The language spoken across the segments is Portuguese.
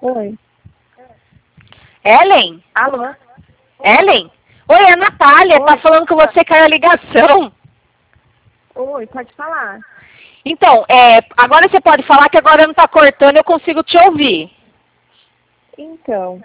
Oi. Ellen? Alô? Ellen? Oi, é a Natália. Oi. Tá falando que você caiu a ligação. Oi, pode falar. Então, agora você pode falar que agora não tá cortando, eu consigo te ouvir. Então,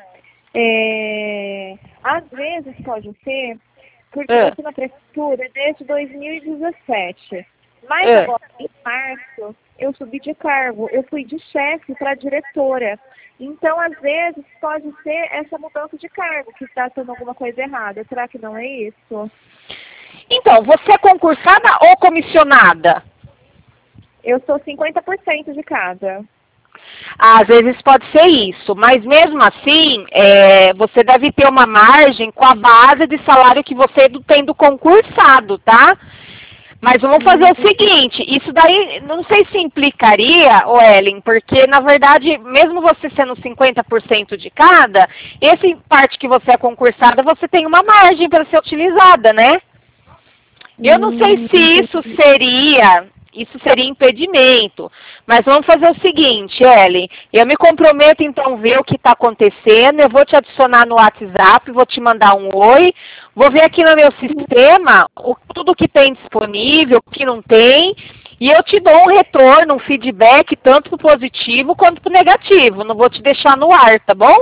às vezes pode ser, porque eu estou na prefeitura desde 2017. Mas agora, em março, eu subi de cargo. Eu fui de chefe para diretora. Então, às vezes, pode ser essa mudança de cargo que está dando alguma coisa errada. Será que não é isso? Então, você é concursada ou comissionada? Eu sou 50% de cada. Às vezes pode ser isso, mas mesmo assim, você deve ter uma margem com a base de salário que você tem do concursado, tá? Mas vamos fazer o seguinte, isso daí, não sei se implicaria, Ellen, porque na verdade, mesmo você sendo 50% de cada, essa parte que você é concursada, você tem uma margem para ser utilizada, né? Eu não sei se isso seria impedimento, mas vamos fazer o seguinte, Ellen, eu me comprometo então a ver o que está acontecendo, eu vou te adicionar no WhatsApp, vou te mandar um oi, vou ver aqui no meu sistema tudo que tem disponível, o que não tem, e eu te dou um retorno, um feedback, tanto pro positivo quanto pro negativo, não vou te deixar no ar, tá bom?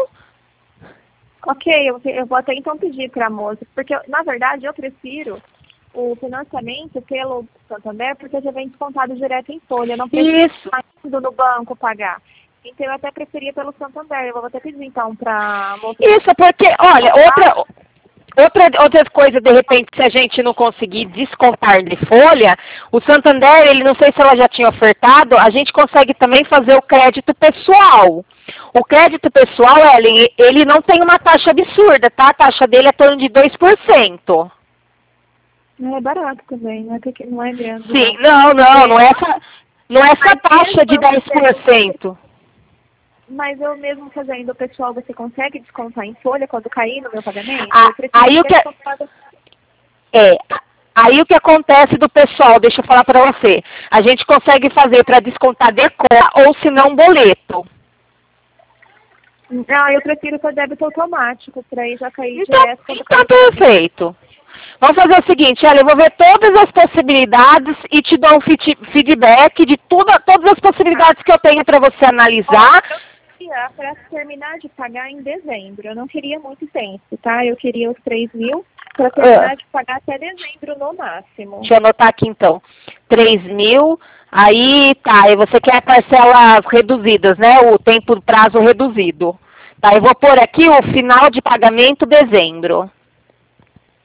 Ok, eu vou até então pedir para a moça, porque na verdade eu prefiro o financiamento pelo Santander, porque já vem descontado direto em folha. Eu não preciso indo no banco pagar. Então, eu até preferia pelo Santander. Eu vou até pedir, então, para... Isso, porque, olha, outra coisa, de repente, se a gente não conseguir descontar de folha, o Santander, ele não sei se ela já tinha ofertado, a gente consegue também fazer o crédito pessoal. O crédito pessoal, ele não tem uma taxa absurda, tá? A taxa dele é em torno de 2%. Não é barato também, não é grande. Sim, não é essa taxa de 10%. Mas eu mesmo fazendo o pessoal, você consegue descontar em folha quando cair no meu pagamento? Aí o que acontece do pessoal, deixa eu falar para você, a gente consegue fazer para descontar decora ou se não boleto. Não, eu prefiro para débito automático, para aí já cair então, direto. Então, perfeito. Vamos fazer o seguinte, olha, eu vou ver todas as possibilidades e te dou um feedback de todas as possibilidades que eu tenho para você analisar. Eu queria para terminar de pagar em dezembro. Eu não queria muito tempo, tá? Eu queria os 3.000 para terminar de pagar até dezembro no máximo. Deixa eu anotar aqui então. 3.000, aí tá, e você quer parcelas reduzidas, né? O tempo, prazo reduzido. Tá, eu vou pôr aqui o final de pagamento dezembro.